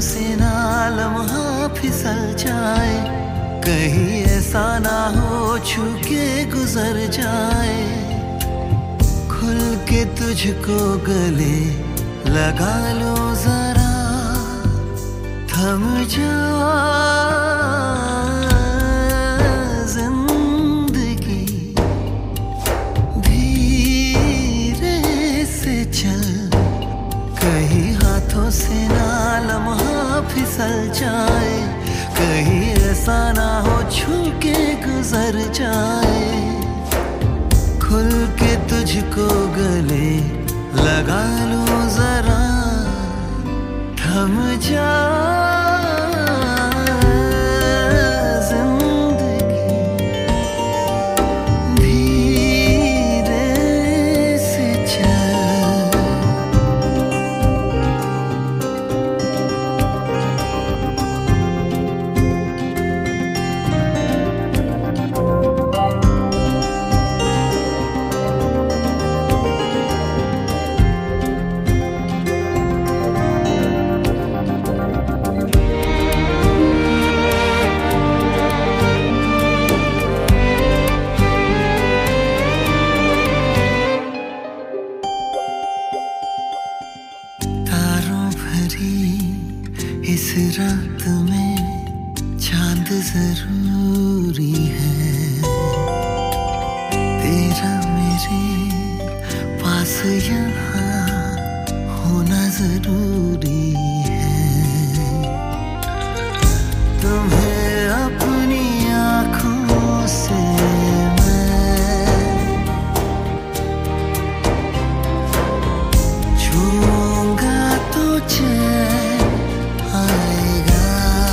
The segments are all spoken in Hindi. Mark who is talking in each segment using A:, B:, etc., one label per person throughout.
A: से ना लम्हा फिसल जाए, कहीं ऐसा ना हो छू के गुजर जाए। खुल के तुझको गले लगा लो जरा, थम जा जिंदगी, धीरे से चल, कहीं हाथों से ना लम्हा फिसल जाए, कहीं ऐसा ना हो छू के गुजर जाए। खुल के तुझको गले लगा लो जरा, थम जा इस रात में चांद जरूरी है, तेरा मेरे पास यहाँ होना जरूरी है। तुम्हें अपनी आँखों से मैं छूऊंगा तो चैन आएगा,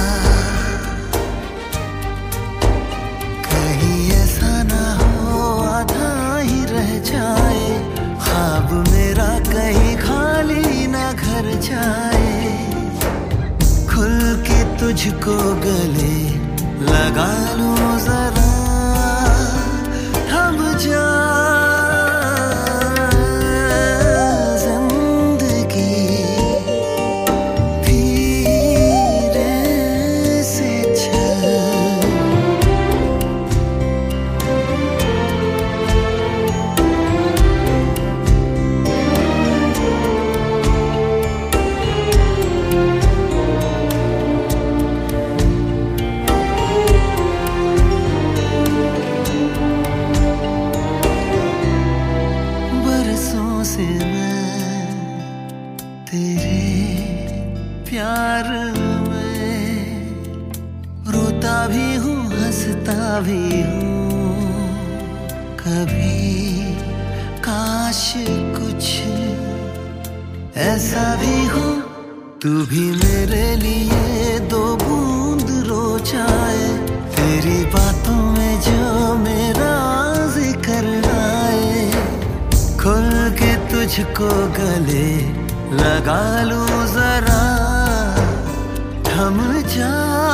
A: कहीं ऐसा ना हो आधा ही रह जाए, ख्वाब मेरा कहीं खाली ना घर जाए। खुल के तुझको गले लगा लो जरा, थम जा से मैं तेरे प्यार में रोता भी हूँ हंसता भी हूँ, कभी काश कुछ ऐसा भी हो तू भी मेरे लिए दो बूंद रो जाए, तेरी बातों में जो मेरा जिक्र आए। खुल के तुझको गले लगा लूं जरा, थम जा।